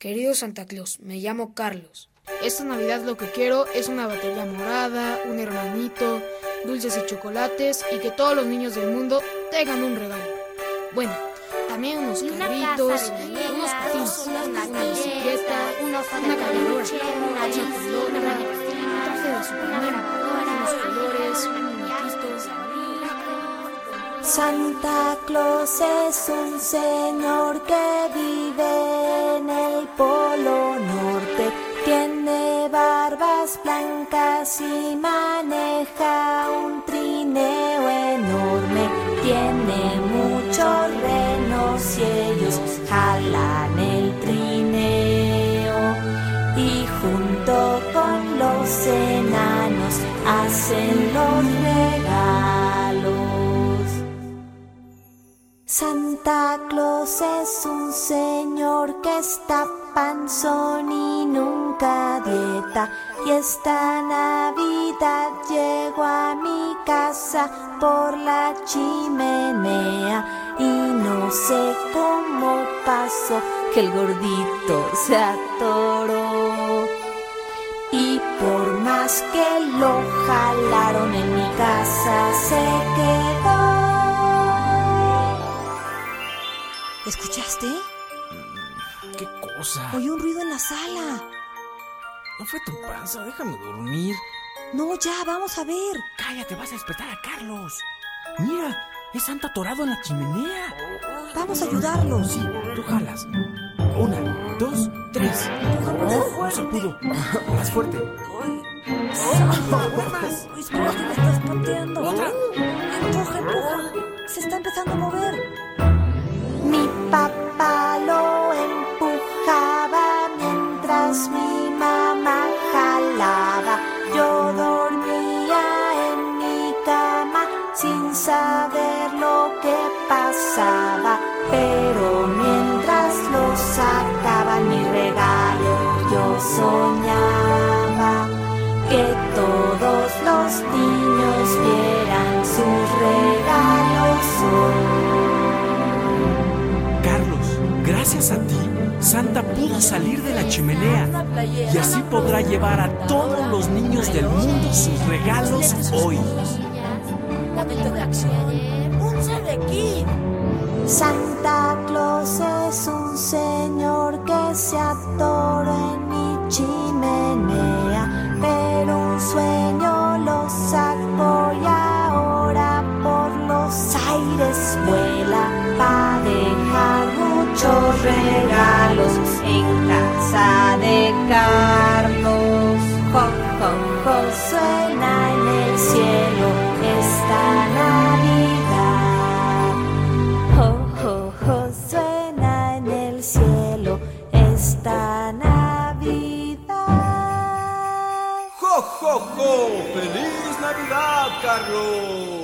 Querido Santa Claus, me llamo Carlos. Esta Navidad lo que quiero es una batería morada, un hermanito, dulces y chocolates y que todos los niños del mundo tengan un regalo. Bueno, también unos carritos, unos patines, una bicicleta, una cargadora, una pelota, un traje de Superman, unos colores, muñequitos. Santa Claus es un señor que vive en el Polo Norte. Tiene barbas blancas y maneja un trineo enorme. Tiene muchos renos y ellos jalan el trineo. Y junto con los enanos hacen los regalos. Santa Claus es un señor que está panzón y nunca dieta. Y esta Navidad llegó a mi casa por la chimenea. Y no sé cómo pasó que el gordito se atoró. Y por más que lo jalaron en mi casa se quedó. ¿Escuchaste? ¿Qué cosa? Oí un ruido en la sala. No fue tu panza, déjame dormir. No, ya, vamos a ver. Cállate, vas a despertar a Carlos. Mira, es Santa atorado en la chimenea. Vamos a ayudarlo. Sí, tú jalas. 1, 2, 3. No se pudo. Más fuerte. Más. Espera que me estás pateando. Otra. Empuja, empuja. Se está empezando a mover. Mi papá lo empujaba mientras mi mamá jalaba. Yo dormía en mi cama sin saber lo que pasaba. Pero mientras lo sacaban mi regalo, yo soñaba que todos los niños vieran sus regalos hoy. Gracias a ti, Santa pudo salir de la chimenea y así podrá llevar a todos los niños del mundo sus regalos hoy. ¡Un Celequín! Santa Claus es un señor que se atoró en mi chimenea, pero un sueño lo sacó y ahora por los aires vuela para dejar muchos regalos en casa de Carlos. Jo, jo, jo, suena en el cielo esta Navidad. Jo, jo, jo, suena en el cielo esta Navidad. ¡Jo, jo, jo! ¡Feliz Navidad, Carlos!